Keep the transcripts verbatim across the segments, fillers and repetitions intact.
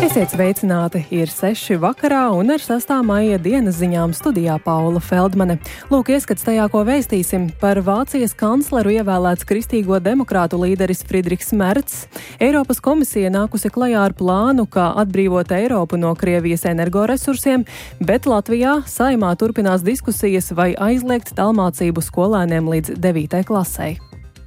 Esiet sveicināti! Ir seši vakarā un ar sastā maija dienas ziņām studijā Paula Feldmane. Lūk, ieskats tajā, ko vēstīsim. Par Vācijas kancleru ievēlēts kristīgo demokrātu līderis Friedrichs Mercs. Eiropas komisija nākusi klajā ar plānu, kā atbrīvot Eiropu no Krievijas energoresursiem, bet Latvijā Saeimā turpinās diskusijas, vai aizliegt tālmācību skolēniem līdz devītai klasei.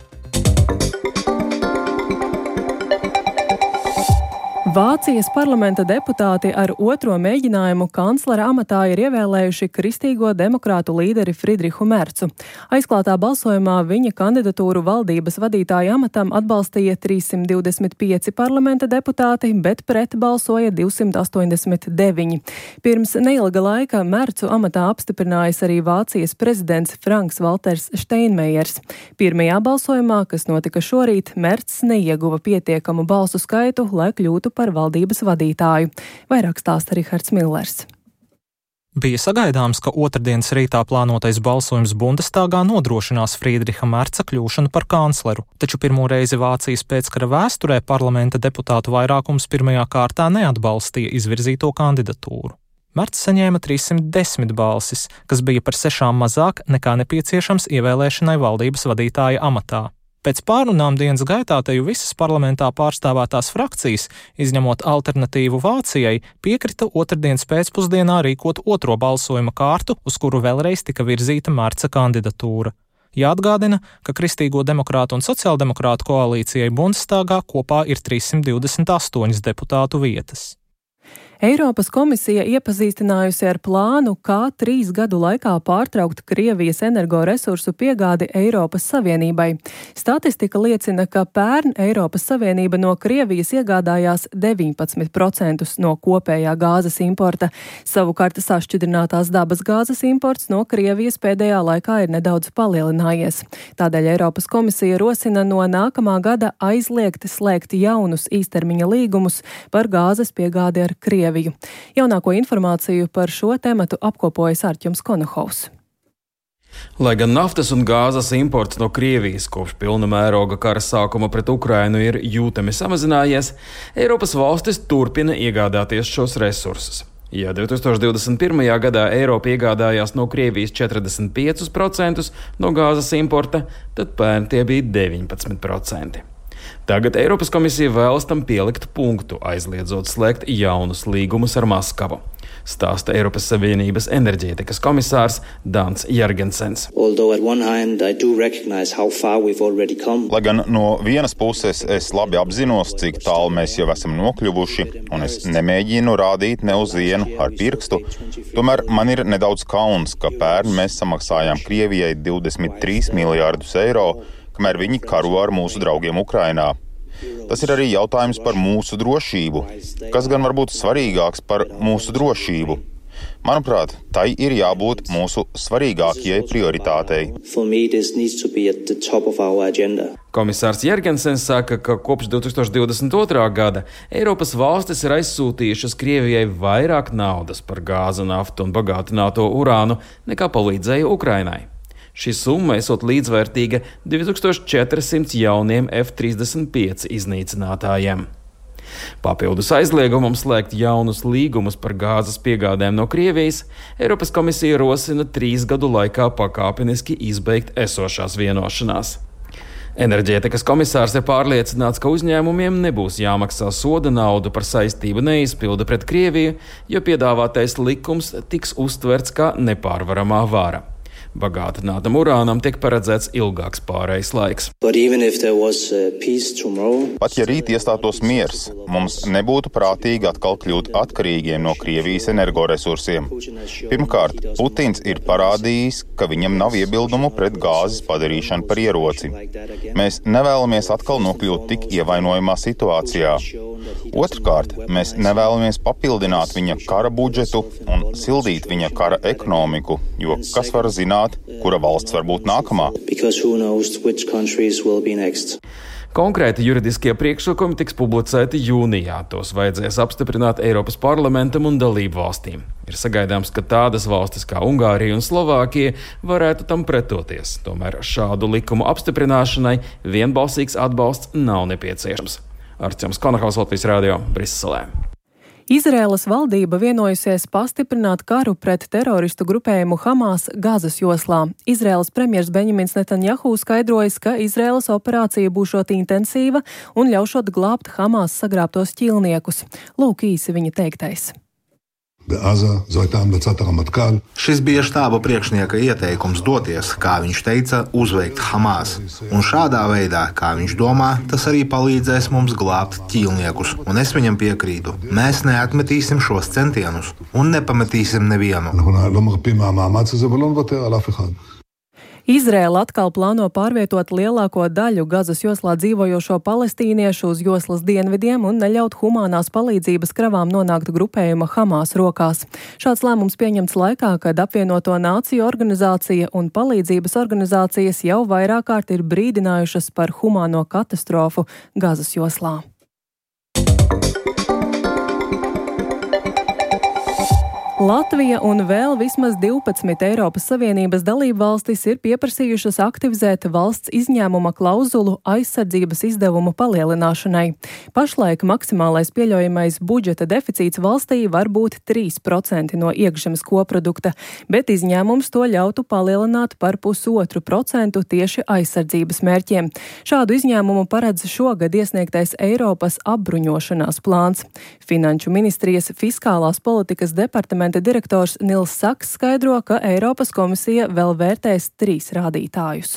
Vācijas parlamenta deputāti ar otro mēģinājumu kanclera amatā ir ievēlējuši kristīgo demokrātu līderi Friedrichu Mercu. Aizklātā balsojumā viņa kandidatūru valdības vadītāja amatam atbalstīja trīssimt divdesmit pieci parlamenta deputāti, bet pret balsoja divsimt astoņdesmit deviņi. Pirms neilga laika Mercu amatā apstiprinājis arī Vācijas prezidents Franks Valters Steinmeiers. Pirmajā balsojumā, kas notika šorīt, Mercs neieguva pietiekamu balsu skaitu, lai kļūtu par par valdības vadītāju. Vairāk stāsta Rihards Millers. Bija sagaidāms, ka otrdienas rītā plānotais balsojums Bundestāgā nodrošinās Friedricha Merca kļūšanu par kancleru, taču pirmo reizi Vācijas pēckara vēsturē parlamenta deputātu vairākums pirmajā kārtā neatbalstīja izvirzīto kandidatūru. Mercs saņēma trīssimt desmit balsis, kas bija par sešām mazāk nekā nepieciešams ievēlēšanai valdības vadītāja amatā. Pēc pārunām dienas gaitā teju visas parlamentā pārstāvētās frakcijas, izņemot alternatīvu Vācijai, piekrita otrdienas pēcpusdienā rīkot otro balsojuma kārtu, uz kuru vēlreiz tika virzīta Merca kandidatūra. Jāatgādina, ka Kristīgo demokrātu un sociāldemokrātu koalīcijai Bundestāgā kopā ir trīssimt divdesmit astoņas deputātu vietas. Eiropas komisija iepazīstinājusi ar plānu, kā trīs gadu laikā pārtraukt Krievijas energoresursu piegādi Eiropas Savienībai. Statistika liecina, ka pērn Eiropas Savienība no Krievijas iegādājās deviņpadsmit procentus no kopējā gāzes importa. Savukārt sašķidrinātās dabas gāzes imports no Krievijas pēdējā laikā ir nedaudz palielinājies. Tādēļ Eiropas komisija rosina no nākamā gada aizliegt slēgt jaunus īstermiņa līgumus par gāzes piegādi ar Krieviju. Jaunāko informāciju par šo tematu apkopojas Artjums Konohovs. Lai gan naftas un gāzes imports no Krievijas kopš pilna mēroga kara sākuma pret Ukrainu ir jūtami samazinājies, Eiropas valstis turpina iegādāties šos resursus. Ja divi tūkstoši divdesmit pirmajā gadā Eiropa iegādājās no Krievijas četrdesmit piecus procentus no gāzes importa, tad pērn tie bija deviņpadsmit procenti. Tagad Eiropas komisija vēlas tam pielikt punktu, aizliedzot slēgt jaunus līgumus ar Maskavu, stāsta Eiropas Savienības enerģētikas komisārs Dans Jergensens. Lai gan no vienas puses es labi apzinos, cik tālu mēs jau esam nokļuvuši, un es nemēģinu rādīt ne uz vienu ar pirkstu, tomēr man ir nedaudz kauns, ka pērn mēs samaksājām Krievijai divdesmit trīs miljārdus eiro, kamēr viņi karo ar mūsu draugiem Ukrainā. Tas ir arī jautājums par mūsu drošību. Kas gan var būt svarīgāks par mūsu drošību? Manuprāt, tai ir jābūt mūsu svarīgākajai prioritātei. Komisārs Jergensens saka, ka kopš divi tūkstoši divdesmit otrā gada Eiropas valstis ir aizsūtījušas Krievijai vairāk naudas par gāzi, naftu un bagātināto urānu, nekā palīdzēja Ukrainai. Šī summa esot līdzvērtīga divi tūkstoši četrsimt jauniem F trīsdesmit pieci iznīcinātājiem. Papildus aizliegumam slēgt jaunus līgumus par gāzes piegādēm no Krievijas, Eiropas komisija rosina trīs gadu laikā pakāpeniski izbeigt esošās vienošanās. Enerģētikas komisārs ir pārliecināts, ka uzņēmumiem nebūs jāmaksā soda naudu par saistību neizpildi pret Krieviju, jo piedāvātais likums tiks uztverts kā nepārvaramā vara. Bagātinātam urānam tiek paredzēts ilgāks pārejas laiks. Pat ja rīt iestātos miers, mums nebūtu prātīgi atkal kļūt atkarīgiem no Krievijas energoresursiem. Pirmkārt, Putins ir parādījis, ka viņam nav iebildumu pret gāzes padarīšanu par ieroci. Mēs nevēlamies atkal nokļūt tik ievainojamā situācijā. Otrkārt, mēs nevēlamies papildināt viņa kara budžetu un sildīt viņa kara ekonomiku, jo kas var zināt, kura valsts var būt nākamā. Konkrēti juridiskie priekšlikumi tiks publicēti jūnijā. Tos vajadzēs apstiprināt Eiropas parlamentam un dalību valstīm. Ir sagaidāms, ka tādas valstis kā Ungārija un Slovākija varētu tam pretoties. Tomēr šādu likumu apstiprināšanai vienbalsīgs atbalsts nav nepieciešams. Artjums Konohovs, Latvijas radio, Briselē. Izraēlas valdība vienojusies pastiprināt karu pret teroristu grupējumu Hamas Gazas joslā. Izraēlas premjers Benjamins Netanjahu skaidrojis, ka Izraēlas operācija būšot intensīva un ļaušot glābt Hamas sagrābtos ķīlniekus. Lūk īsi viņa teiktais. Šis bija štāba priekšnieka ieteikums doties, kā viņš teica, uzveikt Hamas. Un šādā veidā, kā viņš domā, tas arī palīdzēs mums glābt ķīlniekus. Un es viņam piekrītu. Mēs neatmetīsim šos centienus un nepametīsim nevienu. Izraēla atkal plāno pārvietot lielāko daļu Gazas joslā dzīvojošo palestīniešu uz joslas dienvidiem un neļaut humānās palīdzības kravām nonākt grupējuma Hamas rokās. Šāds lēmums pieņemts laikā, kad apvienoto nāciju organizācija un palīdzības organizācijas jau vairāk kārt ir brīdinājušas par humāno katastrofu Gazas joslā. Latvija un vēl vismaz divpadsmit Eiropas Savienības dalību valstis ir pieprasījušas aktivizēt valsts izņēmuma klauzulu aizsardzības izdevumu palielināšanai. Pašlaik maksimālais pieļaujamais budžeta deficīts valstī var būt trīs procenti no iekšzemes koprodukta, bet izņēmums to ļautu palielināt par pusotru procentu tieši aizsardzības mērķiem. Šādu izņēmumu paredz šogad iesniegtais Eiropas apbruņošanās plāns. Finanšu ministrijas fiskālās politikas departamenta direktors Nils Saks skaidro, ka Eiropas komisija vēl vērtēs trīs rādītājus.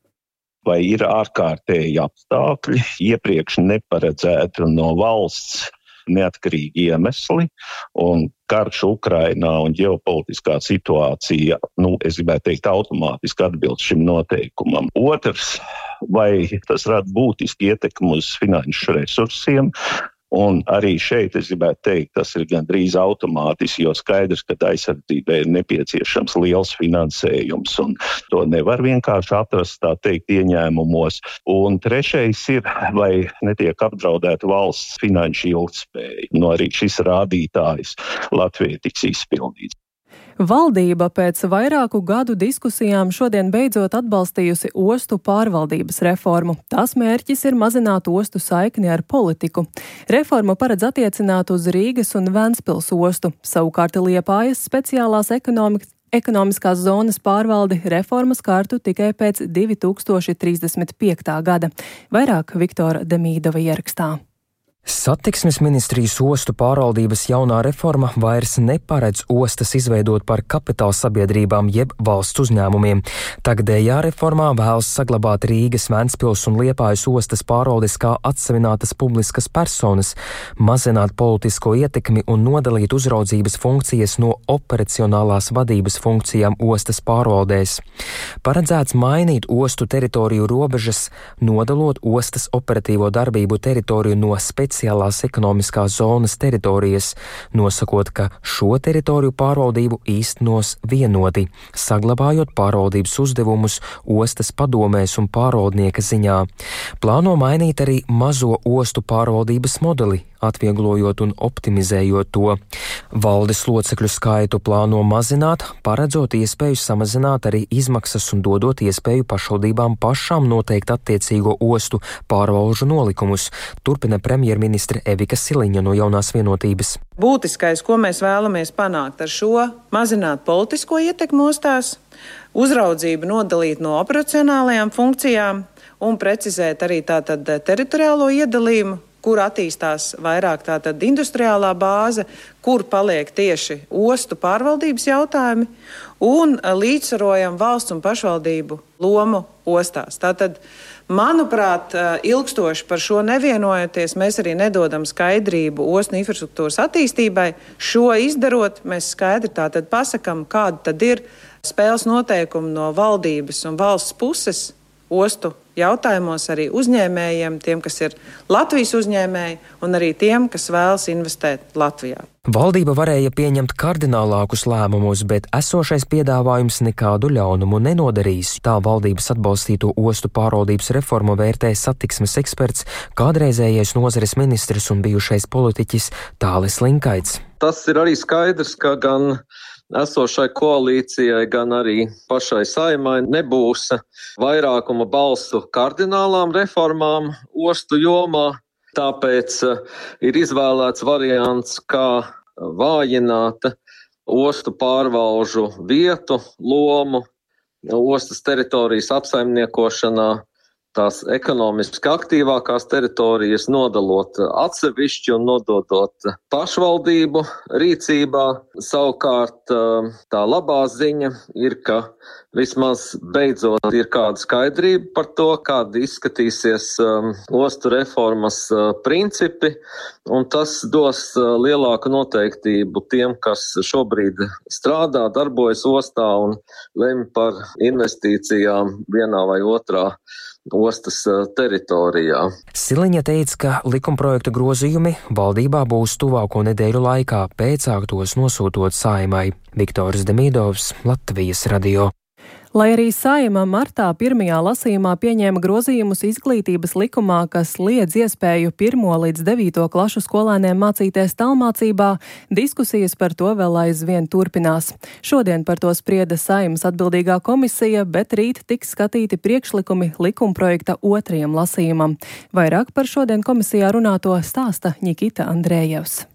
Vai ir ārkārtēji apstākļi, iepriekš neparedzēti no valsts neatkarīgi iemesli, un karš Ukrainā un ģeopolitiskā situācija, nu, es gribētu teikt, automātiski atbilst šim noteikumam. Otrs, vai tas rada būtiski ietekmi uz finanšu resursiem, un arī šeit es gribētu teikt, tas ir gandrīz automātiski, jo skaidrs, ka aizsardzībai ir nepieciešams liels finansējums, un to nevar vienkārši atrast, tā teikt, ieņēmumos. Un trešais ir, vai netiek apdraudēta valsts finanšu ilgtspēja. No arī šis rādītājs Latvijai tiks izpildīts. Valdība pēc vairāku gadu diskusijām šodien beidzot atbalstījusi ostu pārvaldības reformu. Tās mērķis ir mazināt ostu saikni ar politiku. Reforma paredz attiecināt uz Rīgas un Ventspils ostu, savukārt Liepājas speciālās ekonomikas Ekonomiskās zonas pārvaldi reformas kārtu tikai pēc divi tūkstoši trīsdesmit piektā gada. Vairāk Viktora Demīdova ierakstā. Satiksmes ministrijas ostu pārvaldības jaunā reforma vairs neparedz ostas izveidot par kapitāla sabiedrībām jeb valsts uzņēmumiem. Tagadējā reformā vēlas saglabāt Rīgas, Ventspils un Liepājas ostas pārvaldes kā atsevinātas publiskas personas, mazināt politisko ietekmi un nodalīt uzraudzības funkcijas no operacionālās vadības funkcijām ostas pārvaldēs. Paredzēts mainīt ostu teritoriju robežas, nodalot ostas operatīvo darbību teritoriju no speciālās Speciālās ekonomiskās zonas teritorijas, nosakot, ka šo teritoriju pārvaldību īstenos vienoti, saglabājot pārvaldības uzdevumus ostas padomēs un pārvaldnieka ziņā. Plāno mainīt arī mazo ostu pārvaldības modeli, atvieglojot un optimizējot to. Valdes locekļu skaitu plāno mazināt, paredzot iespēju samazināt arī izmaksas un dodot iespēju pašvaldībām pašām noteikt attiecīgo ostu pārvalžu nolikumus, turpina premjerministre Evika Siliņa no Jaunās vienotības. Būtiskais, ko mēs vēlamies panākt ar šo, mazināt politisko ietekmi ostās, uzraudzību nodalīt no operacionālajām funkcijām un precizēt arī tātad teritoriālo iedalījumu, kur attīstās vairāk tātad industriālā bāze, kur paliek tieši ostu pārvaldības jautājumi un līdzsvarojam valsts un pašvaldību lomu ostās. Tātad, manuprāt, ilgstoši par šo nevienojoties, mēs arī nedodam skaidrību ostu infrastruktūras attīstībai. Šo izdarot, mēs skaidri tātad pasakam, kāda tad ir spēles noteikumi no valdības un valsts puses ostu jautājumos arī uzņēmējiem, tiem, kas ir Latvijas uzņēmēji, un arī tiem, kas vēlas investēt Latvijā. Valdība varēja pieņemt kardinālākus lēmumus, bet esošais piedāvājums nekādu ļaunumu nenodarīs. Tā valdības atbalstīto ostu pārvaldības reformu vērtē satiksmes eksperts, kādreizējais nozares ministrs un bijušais politiķis Tālis Linkaits. Tas ir arī skaidrs, ka gan esošai koalīcijai, gan arī pašai Saeimai nebūs vairākuma balsu kardinālām reformām ostu jomā. Tāpēc ir izvēlēts variants, kā vājināt ostu pārvalžu vietu, lomu, ostas teritorijas apsaimniekošanā, tās ekonomiski aktīvākās teritorijas nodalot atsevišķi un nododot pašvaldību rīcībā. Savukārt tā labā ziņa ir, ka vismaz beidzot ir kāda skaidrība par to, kāda izskatīsies um, ostu reformas uh, principi, un tas dos uh, lielāku noteiktību tiem, kas šobrīd strādā, darbojas ostā un lemj par investīcijām vienā vai otrā ostas teritorijā. Siliņa teica, ka likumprojekta grozījumi valdībā būs tuvāko nedēļu laikā, pēcāk tos nosūtot Saeimai. Viktors Demidovs, Latvijas radio. Lai arī Saeima martā pirmajā lasījumā pieņēma grozījumus izglītības likumā, kas liedz iespēju pirmo līdz devīto klašu skolēniem mācīties tālmācībā, diskusijas par to vēl aizvien turpinās. Šodien par to sprieda Saeimas atbildīgā komisija, bet rīt tiks skatīti priekšlikumi likumprojekta otrajam lasījumam. Vairāk par šodien komisijā runāto stāsta Ņikita Andrējevs.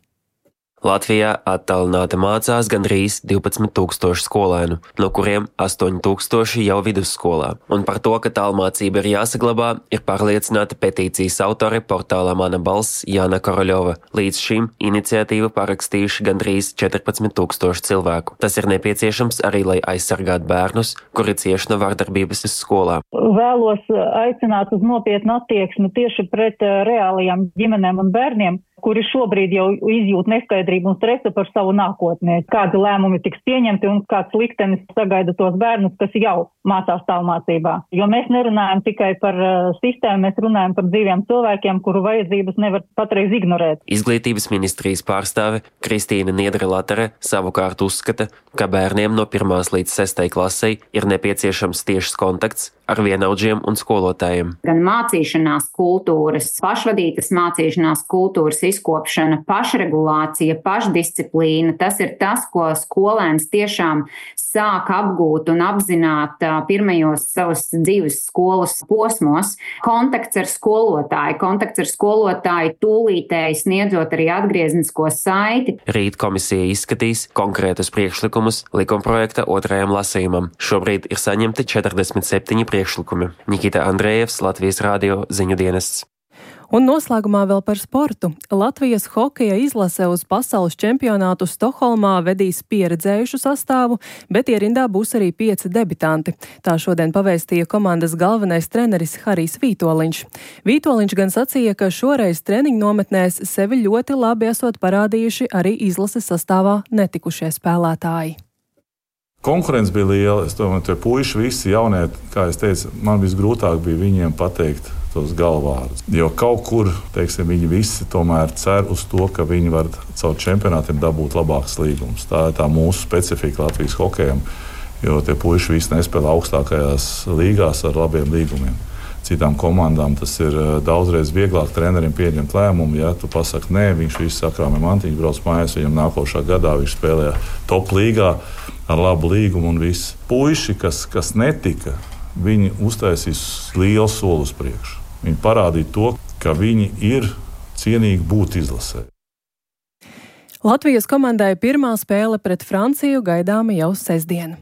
Latvijā attālināti mācās gandrīz divpadsmit tūkstoši skolēnu, no kuriem astoņi tūkstoši jau vidusskolā. Un par to, ka tālmācība ir jāsaglabā, ir pārliecināta petīcijas autore portālā Mana balss Jāna Koroļova. Līdz šim iniciatīvu parakstījuši gandrīz četrpadsmit tūkstoši cilvēku. Tas ir nepieciešams arī, lai aizsargātu bērnus, kuri cieši no vardarbības uz skolām. Vēlos aicināt uz nopietnu attieksmi tieši pret reālajām ģimenēm un bērniem, kuri šobrīd jau izjūt neskaidrību un stresu par savu nākotnē. Kādi lēmumi tiks pieņemti un kāds liktenis sagaida tos bērnus, kas jau mācās tālmācībā. Jo mēs nerunājam tikai par uh, sistēmu, mēs runājam par dzīviem cilvēkiem, kuru vajadzības nevar patreiz ignorēt. Izglītības ministrijas pārstāve Kristīna Niedre-Latere savukārt uzskata, ka bērniem no pirmās līdz sestai klasei ir nepieciešams tiešs kontakts ar vienaudžiem un skolotājiem. Gan mācīšanās kultūras, pašvadītas mācīšanās kultūras izkopšana, pašregulācija, pašdisciplīna, tas ir tas, ko skolēns tiešām sāk apgūt un apzināt pirmajos savas dzīves skolas posmos. Kontakts ar skolotāju, kontakts ar skolotāju tūlītēji sniedzot arī atgrieznisko saiti. Rīt komisija izskatīs konkrētus priekšlikumus likumprojekta otrajam lasījumam. Šobrīd ir saņemti četrdesmit septiņi priekšlikumi. Ņikita Andrējevs, Latvijas radio ziņu dienests. Un noslēgumā vēl par sportu. Latvijas hokeja izlase uz pasaules čempionātu Stokholmā vedīs pieredzējušu sastāvu, bet ierindā būs arī pieci debitanti. Tā šodien pavēstīja komandas galvenais treneris Harijs Vītoliņš. Vītoliņš gan sacīja, ka šoreiz treniņu nometnēs sevi ļoti labi esot parādījuši arī izlases sastāvā netikušie spēlētāji. Konkurence bija liela. Es domāju, tie puiši visi jaunie, kā es teicu, man visgrūtāk bija viņiem pateikt tos galvvārdus. Jo kaut kur, teiksim, viņi visi tomēr cer uz to, ka viņi var caur čempionātiem dabūt labākas līgumus. Tā ir tā mūsu specifika Latvijas hokejam, jo tie puiši visi nespēlē augstākajās līgās ar labiem līgumiem. Citām komandām tas ir daudzreiz vieglāk trenerim pieņemt lēmumu. Ja tu pasaki nē, viņš visu sakrāmē mantiņu, brauc mājās, viņam nākošā gadā viņš spēlēja top līgā ar labu līgumu un viss. Puiši, kas, kas netika, viņi uztaisīs lielu soli uz priekšu. Viņi parādīja to, ka viņi ir cienīgi būt izlasē. Latvijas komandai pirmā spēle pret Franciju gaidāma jau sestdien.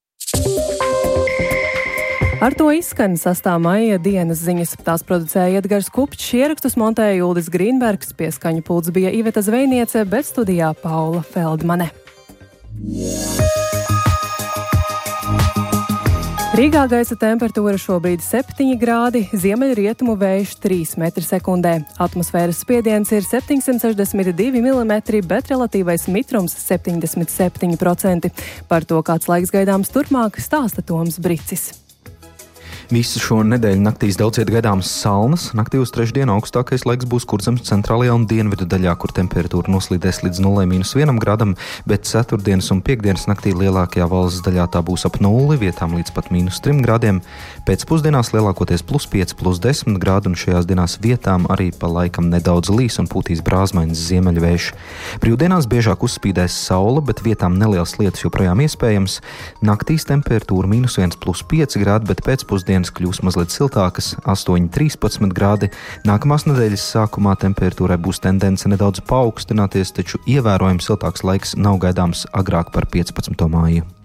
Ar to izskan sastā maija dienas ziņas. Tās producēja Edgars Kupčs, ierakstus montēja Uldis Grīnbergs, pie skaņu pults bija Iveta Zvejniece, bet studijā Paula Feldmane. Rīgā gaisa temperatūra šobrīd septiņi grādi, ziemeļrietumu vējš trīs metri sekundē. Atmosfēras spiediens ir septiņsimt sešdesmit divi milimetri, bet relatīvais mitrums septiņdesmit septiņi procenti. Par to, kāds laiks gaidāms turpmāk, stāsta Toms Bricis. Visu šo nedēļu naktīs daudz viet gaidāmas salnas. Naktī uz trešdienu augstākais laiks būs Kurzemes centrālajā un dienvidu daļā, kur temperatūra noslīdēs līdz nulle mīnus vienam grādam, bet ceturtdienas un piekdienas naktī lielākajā valsts daļā tā būs ap nulli, vietām līdz pat mīnus trim grādiem. Pēcpusdienās lielākoties plus pieci, plus desmit grādi, un šajās dienās vietām arī pa laikam nedaudz līs un pūtīs brāzmaiņas ziemeļvējš. Brīvdienās biežāk uzspīdēs saule, bet vietām nelielas lietas joprojām iespējams. Naktīs temperatūra mīnus viens, plus pieci grādi, bet pēcpusdienā dienas kļūs mazliet siltākas, astoņi trīspadsmit grādi. Nākamās nedēļas sākumā temperatūrai būs tendence nedaudz paaugstināties, taču ievērojami siltāks laiks nav gaidāms agrāk par piecpadsmito māju.